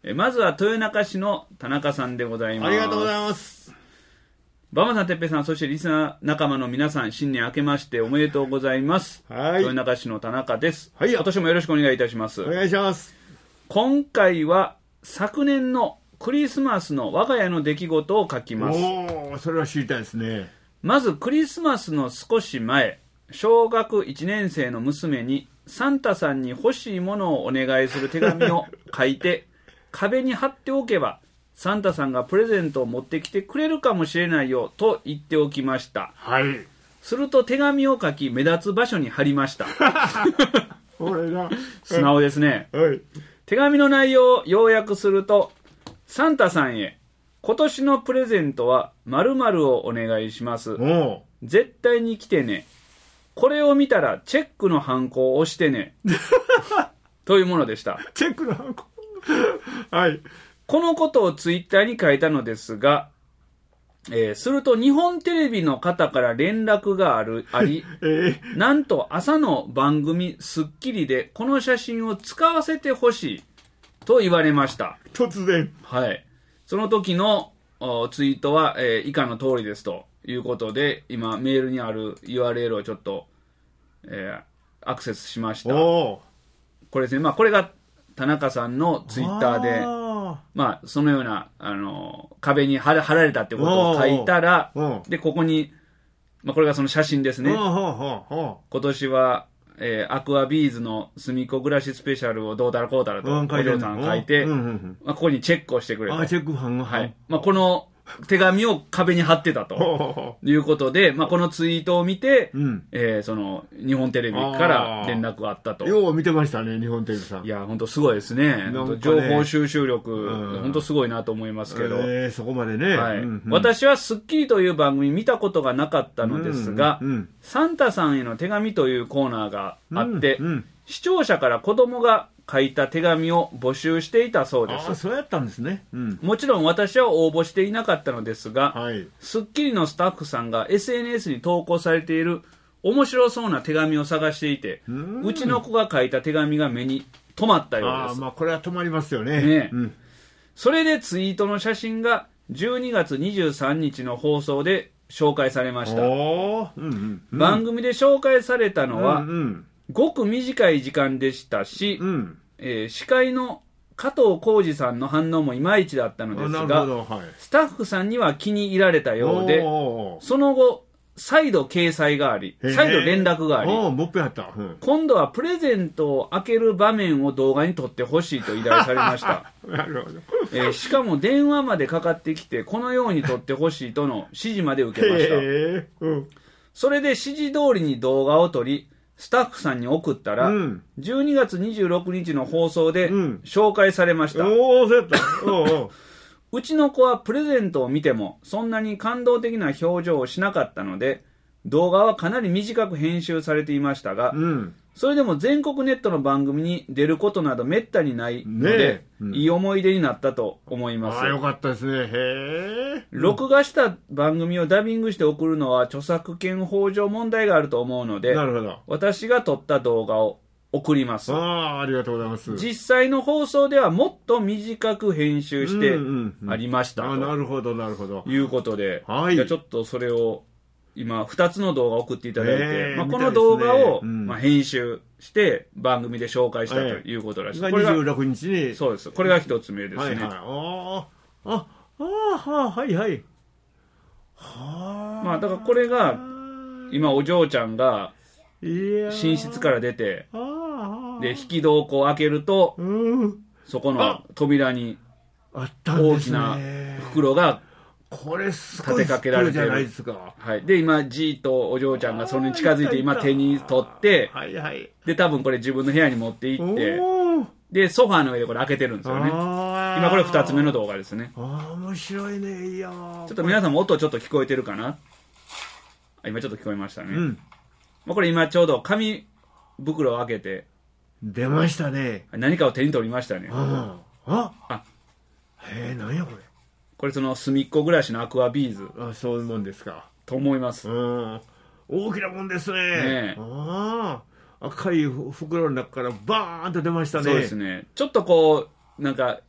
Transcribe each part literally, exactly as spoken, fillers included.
えまずは豊中市の田中さんでございます。 ありがとうございます。 バマさん、てっぺいさん、そしてリスナー仲間の皆さん、新年明けましておめでとうございます。 はい。 豊中市の田中です。 はい。 今年もよろしくお願いいたします。 お願いします。 今回は昨年のクリスマスの我が家の出来事を書きます。 おー、それは知りたいですね。 まずクリスマスの少し前、小学いちねん生の娘にサンタさんに欲しいものをお願いする手紙を書いて壁に貼っておけばサンタさんがプレゼントを持ってきてくれるかもしれないよと言っておきました。 はい。 すると手紙を書き目立つ場所に貼りました。 これだ。 素直ですね。 はい。 手紙の内容を要約すると、サンタさんへ今年のプレゼントは〇〇をお願いします。 お絶対に来てね。これを見たらチェックのハンコを押してね。というものでした。 チェックのハンコ。はい。 このことをツイッターに書いたのですが、えー、すると日本テレビの方から連絡があるあり、 えー、 なんと朝の番組スッキリでこの写真を使わせてほしいと言われました。 突然。 はい。その時のツイートは、えー、以下の通りですということで、今メールにある ユーアールエル をちょっと、えー、アクセスしました。 おこれですね。まあこれが田中さんのツイッターで、まあそのようなあの壁に貼られたってことを書いたら、でここに、まあこれがその写真ですね。今年は、えー、アクアビーズのすみっこ暮らしスペシャルをどうだらこうだらとお嬢さん書いて、まあここにチェックをしてくれと。 あ、チェック版が、 はい。まあこの手紙を壁に貼ってたということで、まあ、このツイートを見て、うんえー、その日本テレビから連絡があったと。 よう見てましたね、日本テレビさん。 いや本当すごいですね。ね情報収集力、うん、本当すごいなと思いますけど、 えー、そこまでね、 はいうんうん、 私はスッキリという番組見たことがなかったのですが、 うんうん、 サンタさんへの手紙というコーナーがあって、 うんうん、 視聴者から子供が書いた手紙を募集していたそうです。 あ、そうやったんですね、うん、 もちろん私は応募していなかったのですが、 はい、 スッキリのスタッフさんが エスエヌエス に投稿されている面白そうな手紙を探していて、うちの子が書いた手紙が目に留まったようです。 あ、まあ、これは止まりますよね。 ね、 うん、 それでツイートの写真がじゅうにがつにじゅうさんにちの放送で紹介されました。 おー、うんうんうん、 番組で紹介されたのは、 うんうん、 ごく短い時間でしたし、うんえー、司会の加藤浩次さんの反応もいまいちだったのですが、 はい、 スタッフさんには気に入られたようで、その後再度掲載があり、再度連絡があり、 もっぺんあった、うん、 今度はプレゼントを開ける場面を動画に撮ってほしいと依頼されました。 なるほど、 えー、しかも電話までかかってきてこのように撮ってほしいとの指示まで受けました。うん、それで指示通りに動画を撮りスタッフさんに送ったら、うん、じゅうにがつにじゅうろくにちの放送で紹介されました。 うん、おー、そうやったおうおううちの子はプレゼントを見てもそんなに感動的な表情をしなかったので動画はかなり短く編集されていましたが、うん、それでも全国ネットの番組に出ることなどめったにないので、ねうん、いい思い出になったと思います。 あ、よかったですね。へー、 録画した番組をダビングして送るのは著作権法上問題があると思うので、 なるほど、 私が撮った動画を送ります。 あ、ありがとうございます。 実際の放送ではもっと短く編集してありましたと、 うんうんうん、あ、なるほどなるほどいうことで、 はい、 じゃあちょっとそれを今ふたつの動画を送っていただいて、まあ、この動画を、ねうん、まあ、編集して番組で紹介したということらしい。 これがにじゅうろくにちに、 そうです。これが一つ目ですね。はいはい、 あああ、はいはい。 はあ、まあだからこれが今お嬢ちゃんが寝室から出て、で引き戸をこう開けると、うん、そこの扉に大きな袋がこれすごい立てかけられてるじゃないですか。はい。で今じーっとお嬢ちゃんがそれに近づいて今手に取って、はいはい、で多分これ自分の部屋に持って行って、でソファーの上でこれ開けてるんですよね。今これふたつめの動画ですね。 ああ、面白いね。いやちょっと皆さんも音ちょっと聞こえてるかな。今ちょっと聞こえましたね。うん、まあ、これ今ちょうど紙袋を開けて出ましたね。 何かを手に取りましたね。 あああ、へえ、何やこれ。 これその隅っこ暮らしのアクアビーズ。 あ、そういうもんですか。 と思います。 うん、大きなもんですね。ね、ああ、赤い袋の中からバーンと出ましたね。 そうですね。ちょっとこうなんか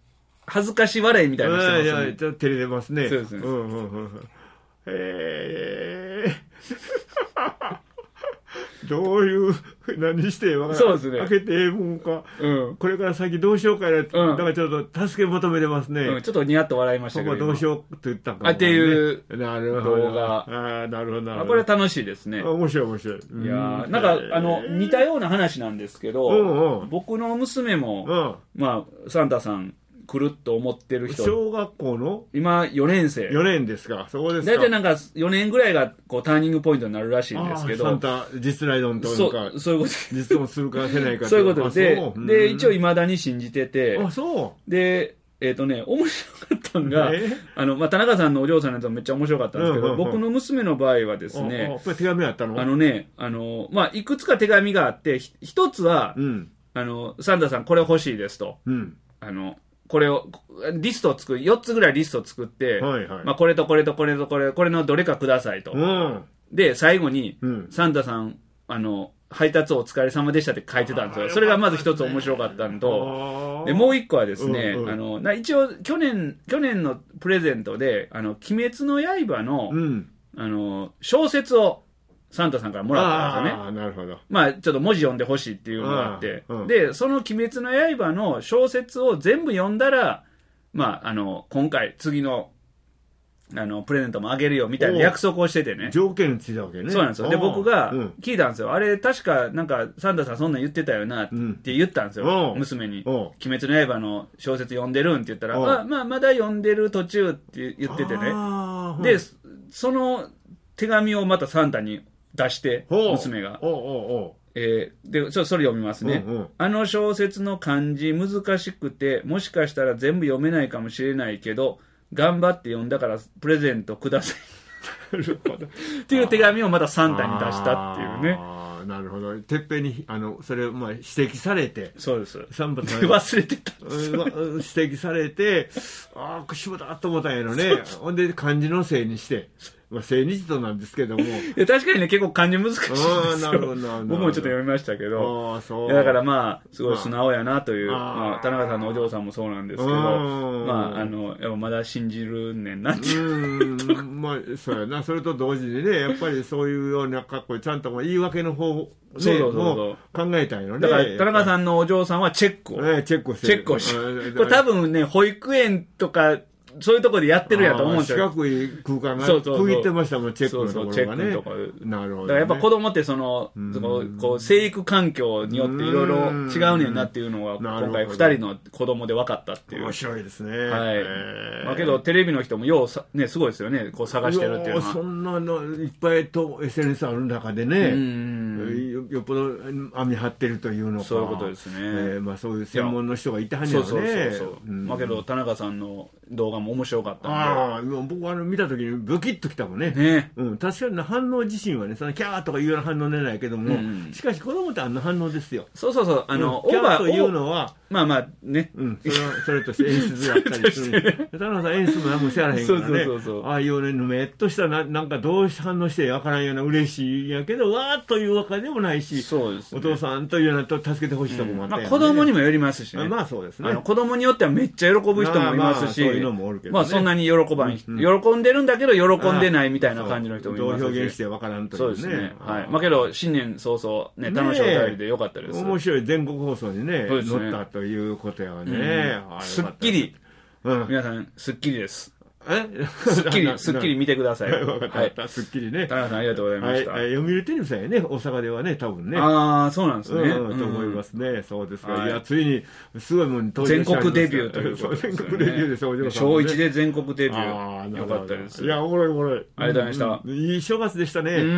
恥ずかし笑いみたいなしてますね。 いやいや、ちょっと照れてますね。 そうですね。 うんうんうん。へえ。どういう、何してわからそうですね。 開けてええもんか。 うん。 これから先どうしようかな。うん、だからちょっと助け求めてますね。 うん、ちょっとニヤッと笑いましたけど。 ここどうしようって言ったか、 ね。っていうなるほど動画。 ああ、なるほどなるほど。 これは楽しいですね。 面白い面白い。 いやー、なんか、あの、似たような話なんですけど、 うんうん、 僕の娘も、うん、まあ、サンタさん、来ると思ってる人。 小学校の今よねん生。 よねんですか。そうですか。 大体なんかよねんぐらいがこうターニングポイントになるらしいんですけど。 サンタ実来論というか。 そう、そういうこと。 実存するかせないか。 そういうことで、で、一応未だに信じてて。 あ、そう。 で、えっとね、面白かったのが、あの、まあ、田中さんのお嬢さんのやつもめっちゃ面白かったんですけど、僕の娘の場合はですね、 これ手紙あったの？ あのね、あの、まあ、いくつか手紙があって、一つは、あの、サンタさんこれ欲しいですと。あの、これを、リストを作る、よっつぐらいリストを作って、はいはい、まあこれとこれとこれとこれ、これのどれかくださいと。うん、で、最後に、うん、サンタさん、あの、配達お疲れ様でしたって書いてたんですよ。それがまず一つ面白かったのと、で、もう一個はですね、うんうん、あの、な一応、去年、去年のプレゼントで、あの、鬼滅の刃の、うん、あの、小説を、サンタさんからもらったんですよね。 ああ、なるほど。 まあ、ちょっと文字読んでほしいっていうのがあって、うん、で、その鬼滅の刃の小説を全部読んだら、まあ、あの、今回、次の、あの、プレゼントもあげるよみたいな約束をしててね。 条件についたわけね。 そうなんですよ。で、僕が聞いたんですよ。あれ、確か、なんか、サンタさんそんなん言ってたよなって言ったんですよ。うん、娘に。鬼滅の刃の小説読んでるんって言ったら、あ、まあ、まだ読んでる途中って言っててね。で、その手紙をまたサンタに出して、娘が。おうおうおうえー、で、それ読みますね、うんうん。あの小説の漢字難しくて、もしかしたら全部読めないかもしれないけど、頑張って読んだからプレゼントください。っていう手紙をまたサンタに出したっていうね。 ああ、なるほど。てっぺんに、あの、それをまあ指摘されて。 そうです。 サンタ忘れてたんですよ、ね。 指摘されて、ああ、しぶだと思ったんやろね。ほんで漢字のせいにして。まあ、千日となんですけども。いや確かにね、結構漢字難しいんですよ。 あなるほどなるほど。 僕もちょっと読みましたけど。あそういやだからまあ、すごい素直やなという、まあ、田中さんのお嬢さんもそうなんですけど、まあ、あの、やっぱまだ信じるねんなっていう。 うん、まあ、そうやな。それと同時にね、やっぱりそういうような格好で、ちゃんと言い訳の方、ね、そうそうそうそう考えたいのね。 だから、田中さんのお嬢さんはチェックを。 ね、チェックをしてチェックをして。これ多分ね、保育園とか、そういうところでやってるやと思うんですよ。 四角い空間が区切ってましたもん、チェックのところがね。そうそうチェックのところ。なるほど、ね。だからやっぱ子供ってその、そのこう生育環境によっていろいろ違うねんなっていうのは、今回二人の子供で分かったっていう。 面白いですね。 はい。まあけどテレビの人もようさ、ね、すごいですよね。こう探してるっていうのは。 そんなのいっぱいと エスエヌエス ある中でね、よっぽど網張ってるというのか。 そういうことですね。えー、まあそういう専門の人がいたはんねやろね。そうそうそうそう。 まあけど田中さんの動画も面白かったんで。 ああ、僕はあの見たときにブキッときたもんね。ね、うん、確かに反応自身はね、そのキャーとかいうような反応出ないけども、うん、しかし子供ってあんな反応ですよ。 そうそうそう、あの、 うん、キャーというのは、 まあまあね、 うん、それはそれとして演出やったりする。田中さん演出も何もしやらへんからね。そうそうそうそう、ああいうね、ぬめっとしたな、なんかどう反応してわからんような嬉しいんやけど、わーっというわけでもないし、そうです、ね、お父さんというようなと助けてほしいとこもあったよね、 うん、まあ、子供にもよりますしね。 まあそうですね。 あの子供によってはめっちゃ喜ぶ人もいますし、まあ、そういうのもおるけどね。まあそんなに喜ばん、うん、喜んでるんだけど喜んでないみたいな感じの人もいますし。 どう表現してわからんというね。そうですね。 はい。まあけど新年早々ね、楽しいお便りでよかったです。 面白い全国放送にね、載ったということやわね。 すっきり、皆さんすっきりです。えすっきり、すっきり見てください。 わかった、はい、すっきりね。 田中さんありがとうございました。 はい、読売テレビさんやね、大阪ではね、多分ね。 ああ、そうなんですね。 うん、と思いますね。そうですか。いや、ついに、すごいもん登場して全国デビューということですね。 全国デビューで登場した。 小一で全国デビュー。よかったです。 いや、おもろいおもろい。 ありがとうございました。 いい正月でしたね。うん。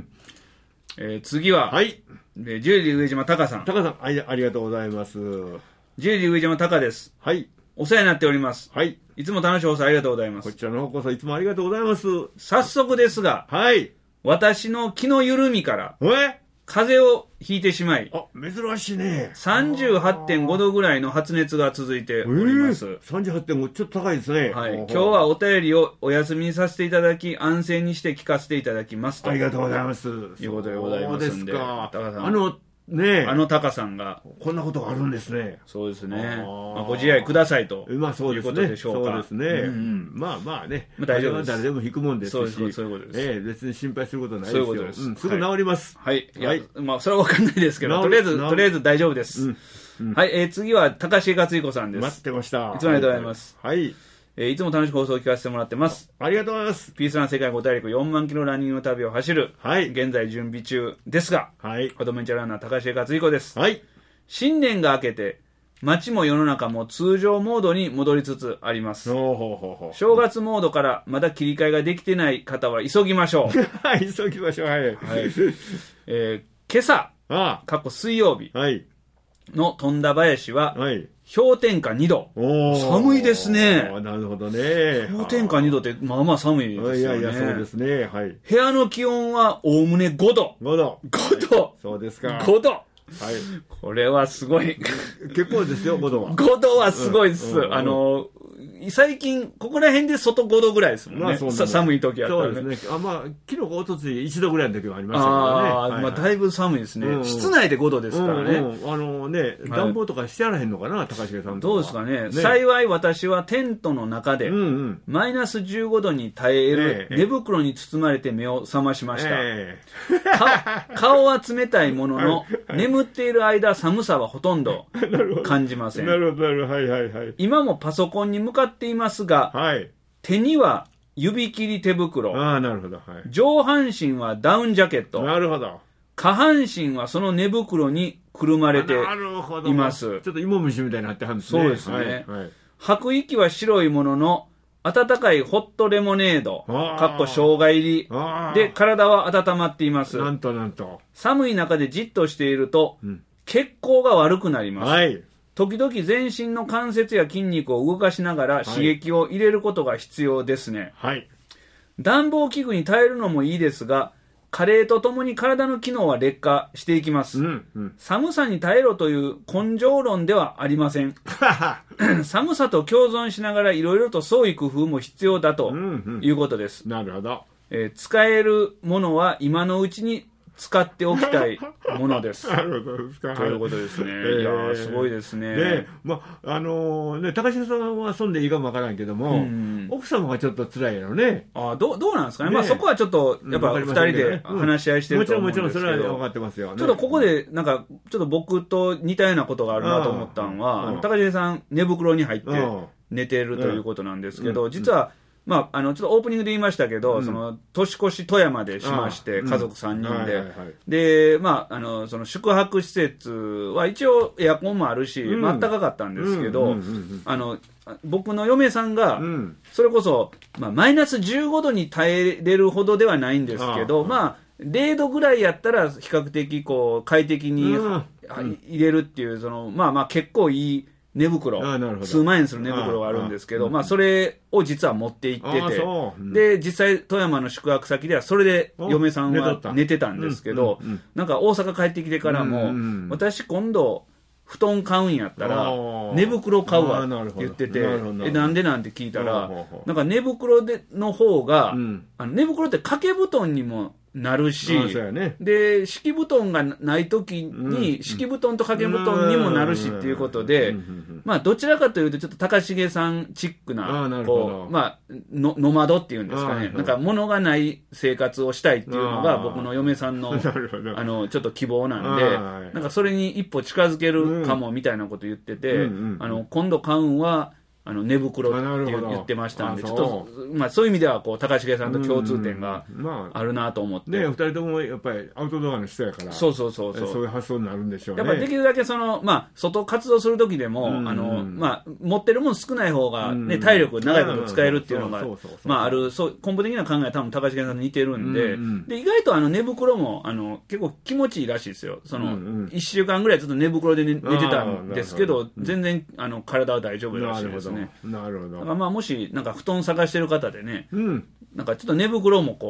え次は、はい。ジュリー上島隆さん。 隆さん、ありがとうございます。 ジュリー上島隆です。はい。お世話になっております。はい。いつも楽しい放送ありがとうございます。 こちらの方こそいつもありがとうございます。 早速ですが、はい。私の気の緩みから、え風邪をひいてしまい、 あ、珍しいね。 さんじゅうはちてんごどぐらいの発熱が続いております。えー、 さんじゅうはちてんご、ちょっと高いですね。 はい。今日はお便りをお休みにさせていただき、安静にして聞かせていただきますと。 ありがとうございます。 いうことでございますんで。 そうですか。高さん。あの、 ねえ。 あのタカさんが。 こんなことがあるんですね。 そうですね。まあ、ご自愛くださいと。まあそうですね。いうことでしょうか。 そうですね。うん、まあまあね。 まあ大丈夫です。 誰でも引くもんですし。 そうです。そういうことです。 ええ、別に心配することないですよ。そういうことです。うん、すぐ治ります。 はい。はい。まあそれはわかんないですけど、とりあえず、とりあえず大丈夫です。はい。えー、次は、高重克彦さんです。 待ってました。 いつもありがとうございます。 はい。 えー、いつも楽しく放送を聞かせてもらってます。 ありがとうございます。 ピースラン世界ご大陸よんまんキロランニングの旅を走る。 はい。 現在準備中ですが、 はい。 アドベンチャーランナー高重克彦です。 はい。 新年が明けて、街も世の中も通常モードに戻りつつあります。 ほうほうほうほう。 正月モードからまだ切り替えができてない方は急ぎましょう。 はい、急ぎましょう。はい。はい。 えー、今朝、 ああ、 過去水曜日の富田林は、 はい。 氷点下にど。寒いですね。 なるほどね。 氷点下にどってまあまあ寒いですよね。 いやいや、そうですね。はい。 部屋の気温はおおむねごど。 ごど。 ごど。 そうですか。 ごど。 はい。 これはすごい。 結構ですよ、ごどは。 ごどはすごいです。あの、最近、ここら辺で外ごどぐらいですもんね。まあ、そ寒い時やったらね。 そうですね。あ、まあ、昨日かおとついいちどぐらいの時はありましたけどね。ああ、まあ、だいぶ寒いですね。室内でごどですからね。 あのね、暖房とかしてやらへんのかな、高重さんとか。 どうですかね。幸い私はテントの中で、マイナスじゅうごどに耐える寝袋に包まれて目を覚ましました。顔は冷たいものの、眠っている間、寒さはほとんど感じません。 なるほど、なるほど。はいはいはい。 今もパソコンに向かっていますが、 はい、 手には指切り手袋。 ああ、なるほど。はい、 上半身はダウンジャケット。 なるほど。 下半身はその寝袋にくるまれています。 ちょっと芋虫みたいになってはるんですね。 そうですね。はいはい、 吐く息は白いものの、温かいホットレモネード、かっこ生姜入りで体は温まっています。 なんとなんと。 寒い中でじっとしていると、うん、血行が悪くなります。 はい、 時々全身の関節や筋肉を動かしながら刺激を入れることが必要ですね。 はい、 暖房器具に耐えるのもいいですが、加齢とともに体の機能は劣化していきます。うんうん、寒さに耐えろという根性論ではありません。寒さと共存しながらいろいろと創意工夫も必要だということです。 うんうん、なるほど。 えー、使えるものは今のうちに使っておきたいものです。 なるほどですか。 ということですね。えー、いやー、すごいですね。 で、まあ、あのー、ね、高橋さんは遊んでいいかもわからんけども、うん、奥様がちょっと辛いやろね。 あどう、どうなんですかね。ね、まあ、そこはちょっと、やっぱ二人で話し合いしてると思うんですけど、 もちろん、もちろん、それは分かってますよ、ね。 ちょっとここで、なんか、ちょっと僕と似たようなことがあるなと思ったのは、高橋さん、寝袋に入って寝てるということなんですけど、実は、まあ、あの、ちょっとオープニングで言いましたけど、うん、その、年越し富山でしまして、家族さんにんで。で、まあ、あの、その、宿泊施設は一応エアコンもあるし、うん、まあ、暖かかったんですけど、あの、僕の嫁さんが、うん、それこそ、まあ、マイナスじゅうごどに耐えれるほどではないんですけど、まあ、れいどぐらいやったら、比較的、こう、快適に、うん、入れるっていう、その、まあまあ、結構いい、寝袋、数万円する寝袋があるんですけど、ああまあ、それを実は持って行ってて、うん、で、実際、富山の宿泊先では、それで嫁さんは寝てたんですけど、うんうんうん、なんか大阪帰ってきてからも、うんうん、私今度、布団買うんやったら、寝袋買うわって言ってて、え、なんでなんて聞いたら、なんか寝袋での方が、うん、あの寝袋って掛け布団にも、なるし、 ね、 で敷布団がない時に、うん、敷布団と掛け布団にもなるしっていうことで、うん、まあどちらかというとちょっと高重さんチックな、こうまあのノマドっていうんですかね、なんか物がない生活をしたいっていうのが僕の嫁さんのあのちょっと希望なんで、なんかそれに一歩近づけるかもみたいなこと言ってて、うん、あの今度買うんはあの寝袋って言ってましたんで、ちょっと、まあ、そういう意味ではこう高重さんと共通点があるなと思って、 うんまあ、ね、ふたりともやっぱりアウトドアの人やから、 そうそうそうそう、 そういう発想になるんでしょうね。 やっぱりできるだけその、まあ、外活動する時でも、うん、あのまあ、持ってるもの少ない方が、ね、体力長いこと使えるっていうのがある、そう根本的な考えは多分高重さんと似てるんで、うんうん、で意外とあの寝袋もあの結構気持ちいいらしいですよ。その、うんうん、いっしゅうかんぐらいずっと寝袋で 寝, 寝てたんですけど、全然あの体は大丈夫らしいですね。 なるほど。 だからまあもしなんか布団探してる方でね、うん、なんかちょっと寝袋もこう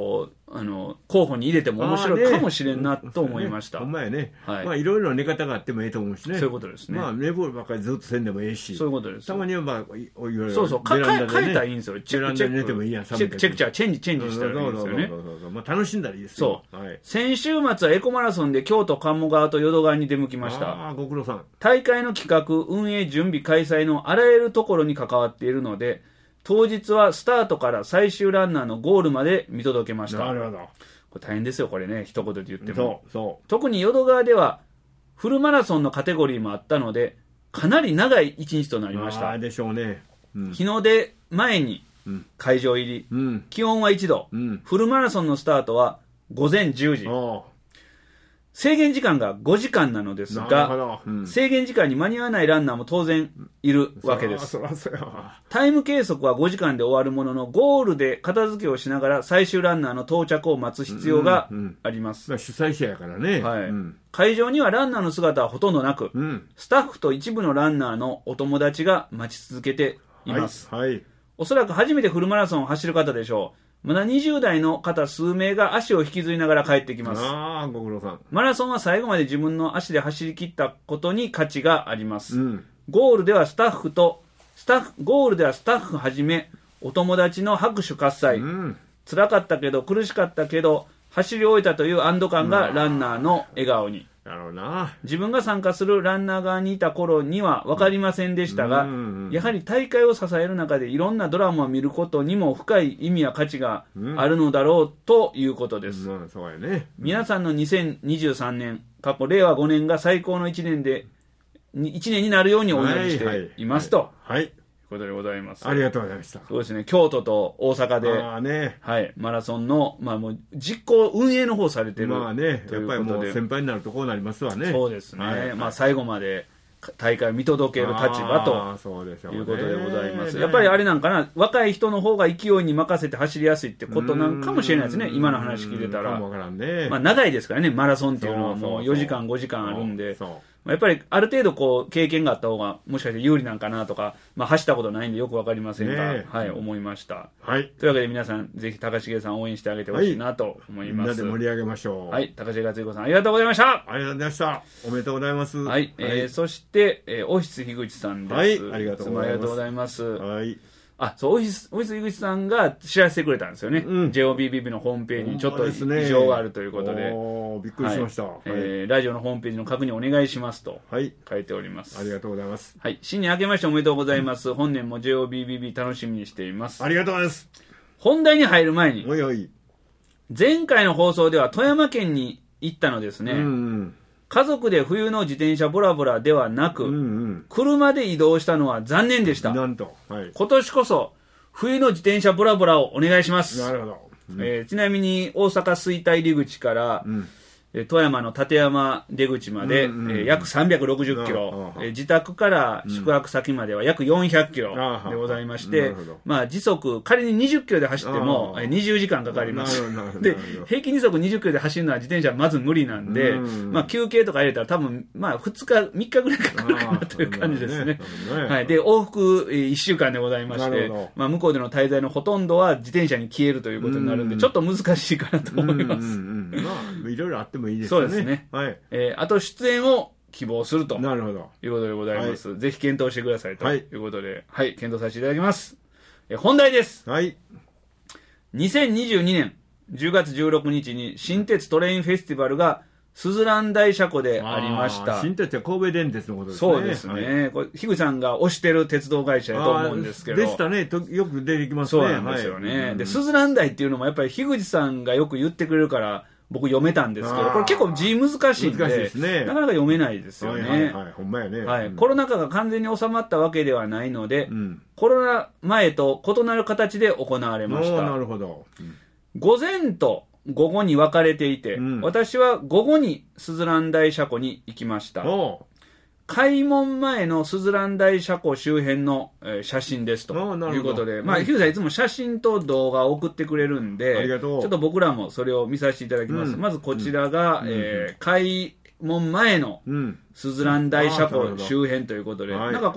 あの候補に入れても面白いかもしれんなと思いました。 ほんまやね。 はい、 まあいろいろ寝方があってもいいと思うしね。 そういうことですね。 まあ寝坊ばっかりずっとせんでもいいし。 そういうことです。 たまにはまあいろいろそうそう変えたらいいんですよ。 チェックチェック寝てもいいやん。 チェックチェックチェンジチェンジしたらいいんですよね。 まあ楽しんだらいいですよ。 そう。はい、先週末はエコマラソンで京都鴨川と淀川に出向きました。 ああご苦労さん。 大会の企画運営準備開催のあらゆるところに関わっているので、当日はスタートから最終ランナーのゴールまで見届けました。 なるほど。 これ大変ですよこれね一言で言っても。 そうそう特に淀川ではフルマラソンのカテゴリーもあったのでかなり長い一日となりました。 あでしょうね、 うん、日の出前に会場入り、うん、気温はいちど、うん、フルマラソンのスタートはごぜんじゅうじ、制限時間がごじかんなのですが、うん、制限時間に間に合わないランナーも当然いるわけです。タイム計測はごじかんで終わるものの、ゴールで片付けをしながら最終ランナーの到着を待つ必要があります。 うんうん、主催者やからね、 はいうん、会場にはランナーの姿はほとんどなく、うん、スタッフと一部のランナーのお友達が待ち続けています。はいはい、おそらく初めてフルマラソンを走る方でしょう。まだにじゅう代の方数名が足を引きずりながら帰ってきます。 ああ、ご苦労さん。 マラソンは最後まで自分の足で走り切ったことに価値があります。うん、ゴールではスタッフと、スタッフ、ゴールではスタッフはじめ、お友達の拍手喝采、うん、辛かったけど、苦しかったけど、走り終えたという安堵感がランナーの笑顔に。 なるほどな。 自分が参加するランナー側にいた頃には分かりませんでしたが、うんうんうん、やはり大会を支える中でいろんなドラマを見ることにも深い意味や価値があるのだろうということです。 うんうん、そうやね。 皆さんのにせんにじゅうさんねん、過去れいわごねんが最高のいちねんで、いちねんになるようにお祈りしていますと。はいはいはいということでございます。 ありがとうございました。 そうですね、京都と大阪で、 あ、ねはい、マラソンの、まあ、もう実行、運営の方されてるまあね、やっぱりもう先輩になるとこうなりますわね。 そうですね、はいまあ、最後まで大会を見届ける立場ということでございます。やっぱりあれなんかな、若い人の方が勢いに任せて走りやすいってことなんかもしれないですね、今の話聞いてたら。ね、まあ、長いですからね、マラソンっていうのはもうよじかん、ごじかんあるんで。そうそうやっぱりある程度こう経験があった方がもしかして有利なんかなとか、まあ、走ったことないんでよくわかりませんが、はい、思いました、はい、というわけで皆さんぜひ高重さん応援してあげてほしいなと思います、 はい、みんなで盛り上げましょう。 はい、高重克彦さんありがとうございました。 ありがとうございました。おめでとうございます。 はい、えーはい、そして、えー、オフィス樋口さんです。 はい、ありがとうございます。ありがとうございます。はいあ、そう、オフィス、オフィス井口さんが知らせてくれたんですよね。うん、ジェイオービービー のホームページにちょっと異常があるということで。 おー、びっくりしました。はいえー。ラジオのホームページの確認お願いしますと書いております。 はい、ありがとうございます。 はい。新年明けましておめでとうございます。うん、本年も ジェイオービービービー 楽しみにしています。 ありがとうございます。 本題に入る前に、 おいおい前回の放送では富山県に行ったのですね。うんうん家族で冬の自転車ボラボラではなく、うんうん、車で移動したのは残念でした。 なんと、はい、 今年こそ冬の自転車ボラボラをお願いします。 なるほど。うんえー、ちなみに大阪吹田入り口から、うん富山の立山出口まで、うんうんえー、約さんびゃくろくじゅっキロ、えー、自宅から宿泊先までは約よんひゃくキロでございまして、うんまあ、時速仮ににじゅっキロで走ってもにじゅうじかんかかります。で平均時速にじゅっキロで走るのは自転車はまず無理なんで、うんまあ、休憩とか入れたら多分、まあ、ふつかみっかぐらいかかるかなという感じですね。ねはい、で往復いっしゅうかんでございまして、まあ、向こうでの滞在のほとんどは自転車に消えるということになるんで、うん、ちょっと難しいかなと思います。うんうんうんまあ、いろいろあってもいいですよね。 そうですね。はいえー、あと出演を希望するとなるほどいうことでございます、はい、ぜひ検討してくださいということで、はい、はい、検討させていただきます。えー、本題です、はい、にせんにじゅうにねんじゅうがつじゅうろくにちに新鉄トレインフェスティバルがすずらん大車庫でありました。 新鉄は神戸電鉄のことですね。そうですね、はい、これ樋口さんが推してる鉄道会社やと思うんですけどでしたねとよく出てきますね。 そうなんですよね、はい、ですずらん大っていうのもやっぱり樋口さんがよく言ってくれるから僕読めたんですけど、これ結構字難しいんで、 難しいですね、 なかなか読めないですよね。はいはいはい、 ほんまやね、 はい、コロナ禍が完全に収まったわけではないので、うん、コロナ前と異なる形で行われました。 なるほど、うん、 午前と午後に分かれていて、うん、私は午後にすずらん大車庫に行きました。開門前のすずらん大車庫周辺の、えー、写真ですということで、まあ、ヒューさんいつも写真と動画を送ってくれるんで、 ありがとう。 ちょっと僕らもそれを見させていただきます。うん、まずこちらが、うんえー、開門前のすずらん大車庫周辺ということで、うんはい、なんかこう、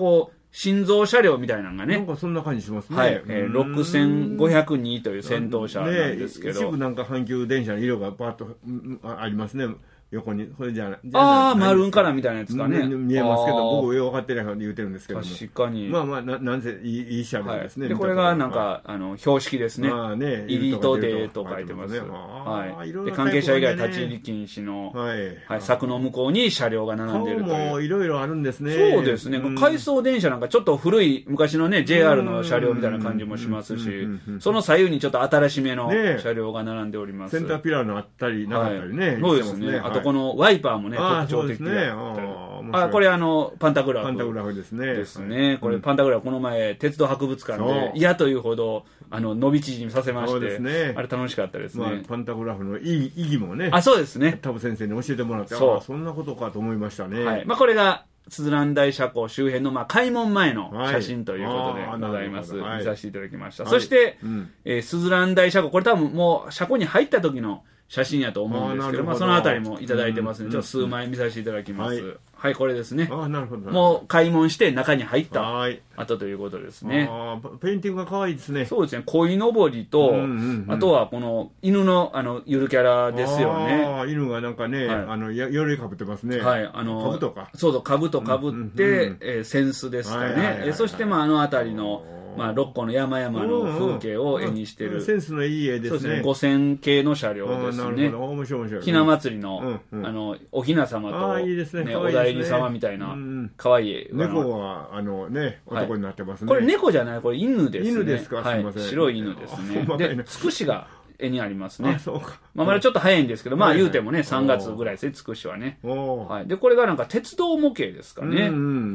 心臓車両みたいなのがね。 なんかそんな感じしますね。 はい。えー、ろくせんごひゃくにという先頭車なんですけど。 ね、一部なんか阪急電車の色がバーッとありますね。横に。それじゃあ、 ああ、マルーンカラーみたいなやつかね。 見えますけど、僕よく分かってないから言うてるんですけども。 確かに。 まあまあ、ななんせいい、いい車両ですね。 はい、で、これがなんか、あの、標識ですね。まあね。イリートデーと書いてます。はい。で、関係者以外立ち入り禁止の、はい。はい。柵の向こうに車両が並んでいるという。 もういろいろあるんですね。 そうですね。回送電車なんかちょっと古い、昔のね、ジェイアール の車両みたいな感じもしますし、その左右にちょっと新しめの車両が並んでおります。 センターピラーのあったり、なかったりね。 そうですね。あとこのワイパーもね、特徴的で。あ、これあの、パンタグラフ。 パンタグラフですね。 ですね。これパンタグラフこの前、鉄道博物館で嫌というほど、あの、伸び縮みさせまして、あれ楽しかったですね。 パンタグラフの意義もね。 あ、そうですね。 田部先生に教えてもらって、ああ、そんなことかと思いましたね。はい。 まあこれが、すずらん台車庫周辺の、まあ、開門前の写真ということでございます。はい、見させていただきました。はい、そして、うん、えー、すずらん台車庫、これ多分もう車庫に入った時の写真やと思うんですけど、まあ、そのあたりもいただいてますので、うん、ちょっと数枚見させていただきます。うんはい、はい、これですね。 あ、なるほど。 もう開門して中に入った後ということですね。 あ、ペインティングが可愛いですね。 そうですね。鯉のぼりと、うんうんうん、あとはこの犬のあのゆるキャラですよね。 ああ、犬がなんかね、はい、あの鎧かぶってますね。 はい、あの兜か。 そうそう、兜かぶって、うんうんうん、えー、扇子ですかね。そしてまああのあたりの。まあ、ろっこの山々の風景を絵にしてる、うんうん、 センスのいい絵ですね。そうですね。 五線系の車両ですね。なるほど。 面白い面白い。 ひな祭りの、うんうん、あのおひな様と、 いいですね、 ね、おだいり様みたいな可愛い絵。 猫はあのね男になってますね。 はい、これ猫じゃない、これ犬ですね。 犬ですか。すみません。 はい、白い犬ですね。で、つくしが絵にありますね。 あ、そうか。 まあ、まだちょっと早いんですけど、まあ言うてもね、さんがつぐらいですね、つくしはね。はい。で、これがなんか鉄道模型ですかね。 うん。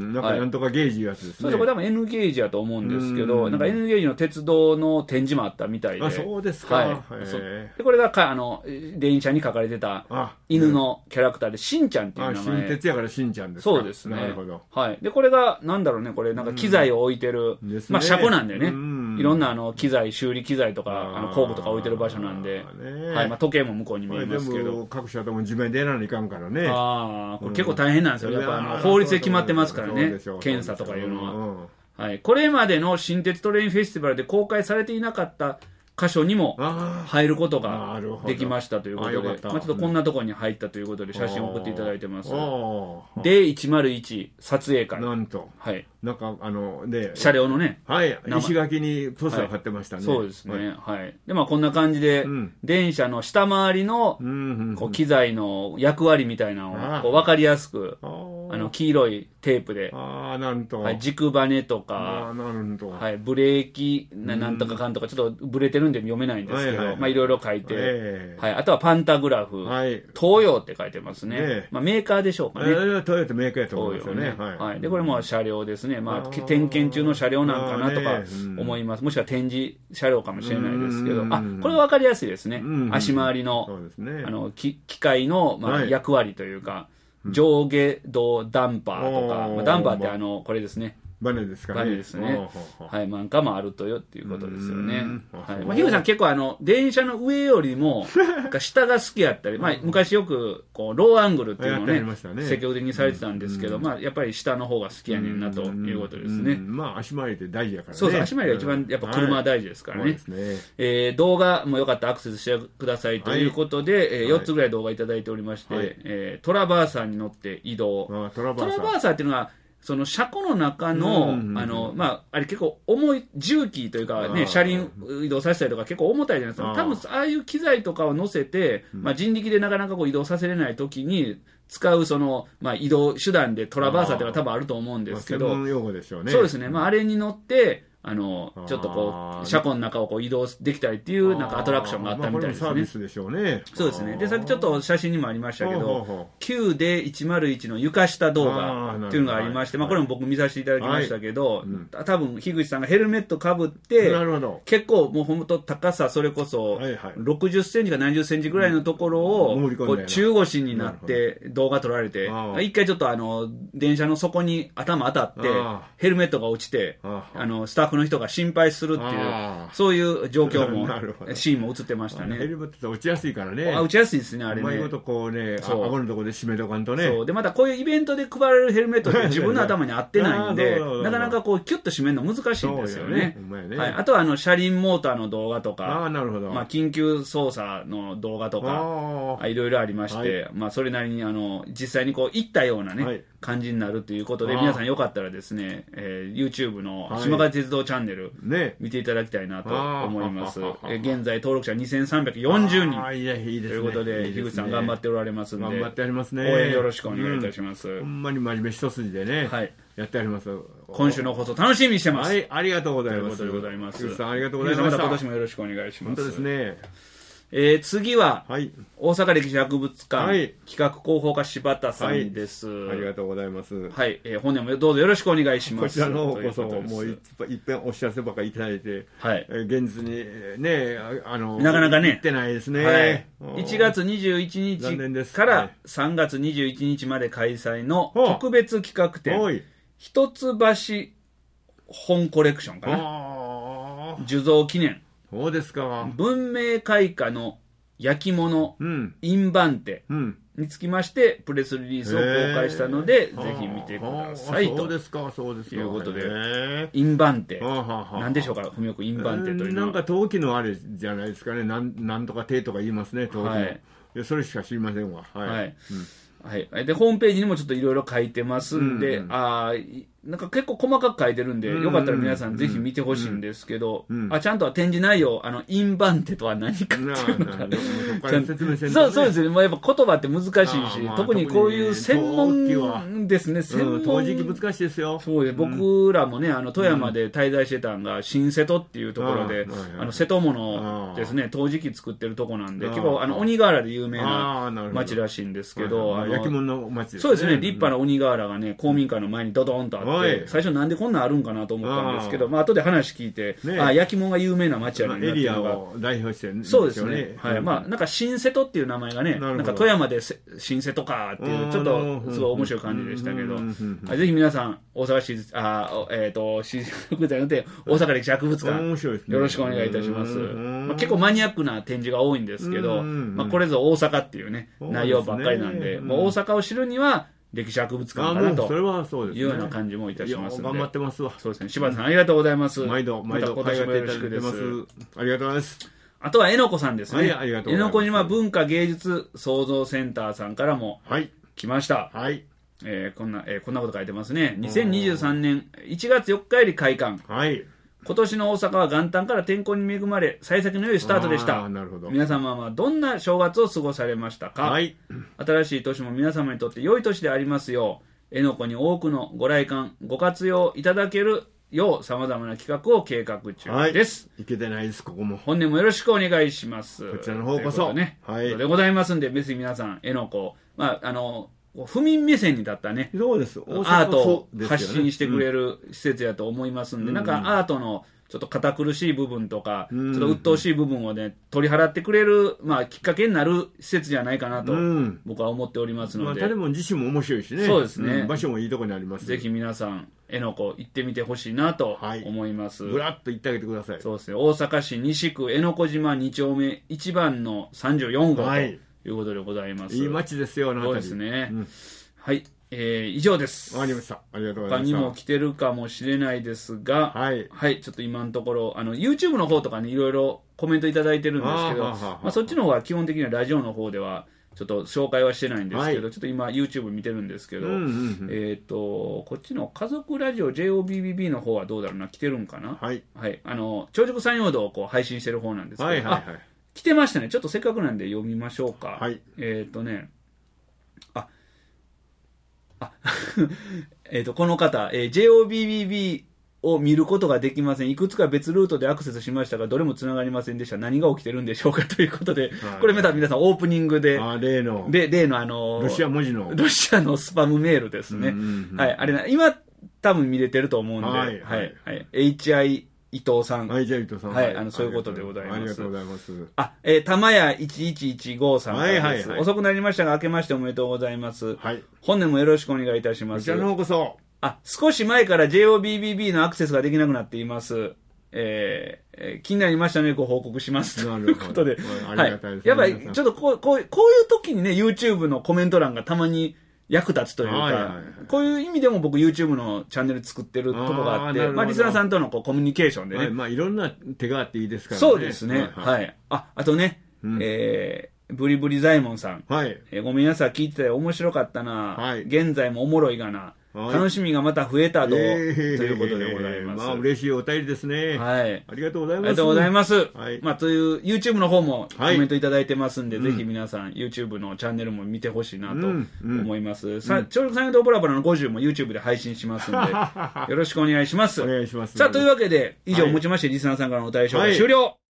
なんかなんとかゲージいうやつですね。 そうそう、これ多分 N ゲージやと思うんですけど、なんか N ゲージの鉄道の展示もあったみたいで。 あ、そうですか。はい。 で、これがか、あの、電車に書かれてた犬のキャラクターで、しんちゃんっていう名前。 新鉄やからしんちゃんですか。 そうですね。 なるほど。 はい。で、これが、なんだろうね、これ、なんか機材を置いてる、まあ車庫なんでね。いろんなあの機材、修理機材とか、あの工具とか置いてる場所なんで。はい、まあ、時計も向こうに見えますけど、 各社とも地面でやらないかんからね。 ああ、これ結構大変なんですよ。やっぱあの法律で決まってますからね、検査とかいうのは。はい、これまでの新鉄トレインフェスティバルで公開されていなかった箇所にも入ることができましたということで、まあ、ちょっとこんなところに入ったということで写真を送っていただいてます。デーいちまるいち 撮影会。 なんと。はい。なんかあので車両のね、 はい、石垣にポスター貼ってましたね。 そうですね。はい。でまあこんな感じで電車の下回りのこう機材の役割みたいなのをこう分かりやすくあの黄色いテープで、 ああなんと、 はい、軸バネとか、 あなんと、 はい、ブレーキななんとかかんとかちょっとブレてるんで読めないんですけど、まあいろいろ書いて、はい、あとはパンタグラフ、東洋って書いてますね。まあメーカーでしょうかね。 東洋ってメーカーやと思いますよね。 はい。でこれも車両ですね。まあ、点検中の車両なんかなとか思います。もしくは展示車両かもしれないですけど、あ、これ分かりやすいですね。足回りの、あの、機械の、まあ、役割というか、上下動ダンパーとか、まあ、ダンパーってあの、これですね。 バネですかね。 バネですね。はい、なんかもあるとよっていうことですよね。はい。まあ、ひぐさん結構あの、電車の上よりも、下が好きやったり、まあ、昔よく、こう、ローアングルっていうのをね、積極的にされてたんですけど、まあ、やっぱり下の方が好きやねんなということですね。 まあ、足回りって大事やからね。 そうそう、足回りが一番、やっぱ車は大事ですからね。えー、動画もよかったらアクセスしてくださいということで、えー、よっつぐらい動画いただいておりまして、えー、トラバーサーに乗って移動。トラバーサーっていうのは、その車庫の中の、あの、まあ、あれ結構重い重機というかね、車輪移動させたりとか結構重たいじゃないですか。多分、ああいう機材とかを乗せて、まあ、人力でなかなかこう移動させれないときに、使うその、まあ、移動手段でトラバーサーっていうのは多分あると思うんですけど、 専門用語でしょうね。 そうですね。まあ、あれに乗って、あの、ちょっとこう、車庫の中をこう移動できたりっていう、なんかアトラクションがあったみたいですね。 サービスでしょうね。 そうですね。で、さっきちょっと写真にもありましたけど、きゅうデーいちまるいちの床下動画っていうのがありまして、まあこれも僕見させていただきましたけど、多分、樋口さんがヘルメットかぶって、結構もう本当高さ、それこそ、ろくじゅっセンチかななじゅっセンチぐらいのところを、こう中腰になって動画撮られて、一回ちょっとあの、電車の底に頭当たって、ヘルメットが落ちて、あの、スタッフフの人が心配するっていう、そういう状況も、シーンも映ってましたね。 ヘルメットって落ちやすいからね。 あ、落ちやすいですね、あれね。 うまいことこうね、顎のところで締めとかんとね。 そう。で、またこういうイベントで配られるヘルメットって自分の頭に合ってないんで、なかなかこう、キュッと締めるの難しいんですよね。はい。あとは、あの、車輪モーターの動画とか、 あ、なるほど。 まあ、緊急操作の動画とか、いろいろありまして、まあ、それなりに、あの、実際にこう、行ったようなね、感じになるということで、皆さんよかったらですね、えー、YouTube の島風鉄道チャンネル、見ていただきたいなと思います。え現在登録者にせんさんびゃくよんじゅうにんということで、樋口さん頑張っておられますんで、 頑張ってありますね。 応援よろしくお願いいたします。 ほんまに真面目一筋でね、やってあります。 今週の放送楽しみにしてます。 はい、ありがとうございます。 ということでございます。 樋口さんありがとうございました。 今年もよろしくお願いします。 本当ですね。 えー、次は、はい、大阪歴史博物館、はい、企画広報課柴田さんです、 はい、ありがとうございます。 はい、えー、本年もどうぞよろしくお願いします。 こちらの方こそ、もういっぺんお知らせばかりいただいて、はい、えー、現実にね、あの、 なかなかね、 行ってないですね。 はい、いちがつにじゅういちにちからさんがつにじゅういちにちまで開催の特別企画展、一橋本コレクションかな。受蔵記念。 そうですか。 文明開化の焼き物、うん、印判手につきまして、プレスリリースを公開したので、ぜひ見てくださいと。 そうですか、そうですか。 いうことで、印判手。何でしょうか、文雄君、印判手というのは。 なんか陶器のあれじゃないですかね。なん、なんとか手とか言いますね、陶器の。はい、それしか知りませんわ。はい。はいうんはい、でホームページにもちょっといろいろ書いてますんで、うんうん、あなんか結構細かく書いてるんで、うんうん、よかったら皆さんぜひ見てほしいんですけど、うんうん、あちゃんとは展示内容、あの印判手とは何かっていうのが、そうそうですね、もうやっぱ言葉って難しいし、まあ、特にこういう専門ですね、専門、 陶磁器難しいですよ。 そうで、僕らもね、あの富山で滞在してたんが、新瀬戸っていうところで、あの瀬戸物ですね、陶磁器作ってるとこなんで、結構あの鬼瓦で有名な町らしいんですけど、 焼き物の町ですね。 そうですね、立派な鬼瓦がね、公民館の前にドドンとあって、最初なんでこんなんあるんかなと思ったんですけど、まあ後で話聞いて、ね、あ焼き物が有名な町やねんなっていうのが、 エリアを代表してるんですよね。そうですね。はい。まあなんか新瀬戸っていう名前がね、なんか富山で新瀬戸かっていう、ちょっとすごい面白い感じでしたけど、ぜひ皆さん、大阪市、あ、えっと、市博物館にて、大阪歴史博物館、面白いですね、よろしくお願いいたします。まあ、結構マニアックな展示が多いんですけど、まあこれぞ大阪っていうね、内容ばっかりなんで、もう大阪を知るには、歴史博物館かなというような感じもいたしますので、 頑張ってますわ。 そうですね。柴田さんありがとうございます。 毎度毎度今年もよろしくです。 ありがとうございます。 あとはえのこさんですね。 はい、ありがとうございます。 えのこ島文化芸術創造センターさんからも来ました。 はい。 えー、こんな、えー、こんなこと書いてますね。にせんにじゅうさんねんいちがつよっかより開館。はい。今年の大阪は元旦から天候に恵まれ、幸先の良いスタートでした。なるほど。皆様はどんな正月を過ごされましたか？はい。新しい年も皆様にとって良い年でありますよう、えのこに多くのご来館、ご活用いただけるよう、様々な企画を計画中です。 はい、いけてないです、ここも。 本年もよろしくお願いします。 こちらの方こそ。 ね。はい。でございますんで、別に皆さん、えのこ、まあ、あの、府民目線に立ったね、 そうです。 アートを発信してくれる施設やと思いますんで、うん、なんかアートの、ちょっと堅苦しい部分とか、うん、ちょっと鬱陶しい部分をね、取り払ってくれる、まあ、きっかけになる施設じゃないかなと、うん、僕は思っておりますので。 まあ、建物自身も面白いしね。 そうですね。 うん、場所もいいところにあります。 ぜひ皆さん、えのこ行ってみてほしいなと思います。 ぶらっと行ってあげてください。 そうですね。大阪市西区えのこ島に丁目いちばんのさんじゅうよんごうということでございます。 いい街ですよ、あの辺り。そうですね。うん、はい。えー、以上です。 わかりました。ありがとうございました。 他にも来てるかもしれないですが、はい。はい、ちょっと今のところ、あの、YouTube の方とかにいろいろコメントいただいてるんですけど、まあ、そっちの方は基本的にはラジオの方では、ちょっと紹介はしてないんですけど、はい、ちょっと今 YouTube 見てるんですけど、うんうんうん、えっ、ー、と、こっちの家族ラジオ ジェイオービービービー の方はどうだろうな、来てるんかな。はい。はい。あの、長熟山陽道をこう配信してる方なんですけど、はいはいはい、あ、来てましたね。ちょっとせっかくなんで読みましょうか。はい。えっ、ー、とね、あ、あえっと、この方、えー、ジェイオービービービー を見ることができません。いくつか別ルートでアクセスしましたが、どれも繋がりませんでした。何が起きてるんでしょうかということで、はい、これまた皆さんオープニングで、 あ、例の、 で、例のあの、 ロシア文字の、 ロシアのスパムメールですね。うんうんうん、はい。あれな、今多分見れてると思うんで、はい。はい。はい、エイチアイ伊藤さん。 はい、じゃあ伊藤さん。 はい、あの、そういうことでございます。 ありがとうございます。 あ、えー、玉屋いちいちいちごさんからです。はいはいはい。遅くなりましたが、明けましておめでとうございます。はい。本年もよろしくお願いいたします。 こちらの方こそ。 あ、少し前から ジェイオービービービー のアクセスができなくなっています。えーえー、気になりましたのでご報告します。ということで。 ありがたいです。 やっぱり、ちょっとこう、こう、こういう時にね、YouTube のコメント欄がたまに役立つというか、はいはいはい、こういう意味でも僕 YouTube のチャンネル作ってるところがあって、あまあリスナーさんとのこうコミュニケーションでね。はい、 まあいろんな手があっていいですからね。 そうですね。はい。はい、あ、あとね、うん、えー、ブリブリ左衛門さん。はい。えー、ごめんなさい、聞いてたよ。面白かったな。はい。現在もおもろいがな。はい、楽しみがまた増えたと、えー、ということでございます。 まあ嬉しいお便りですね。はい。ありがとうございます。 ありがとうございます。はい。まあという YouTube の方もコメントいただいてますんで、はい、ぜひ皆さん YouTube のチャンネルも見てほしいなと思います。うんうん、さ、ちょうどサイエントブラブラのごじゅうも YouTube で配信しますんで、よろしくお願いします。 お願いします。 さあ、というわけで、以上をもちましてリスナーさんからのお便り紹介終了。はい。